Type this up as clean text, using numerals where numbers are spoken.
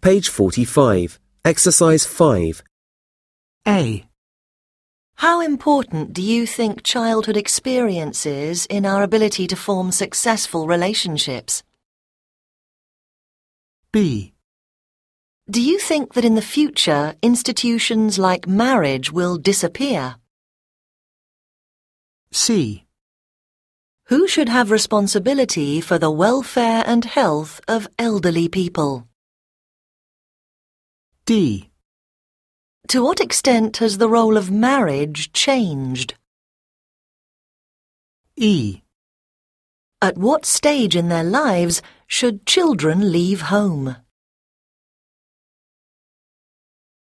Page 45. Exercise 5. A. How important do you think childhood experience is in our ability to form successful relationships? B. Do you think that in the future institutions like marriage will disappear? C. Who should have responsibility for the welfare and health of elderly people? D. To what extent has the role of marriage changed? E. At what stage in their lives should children leave home?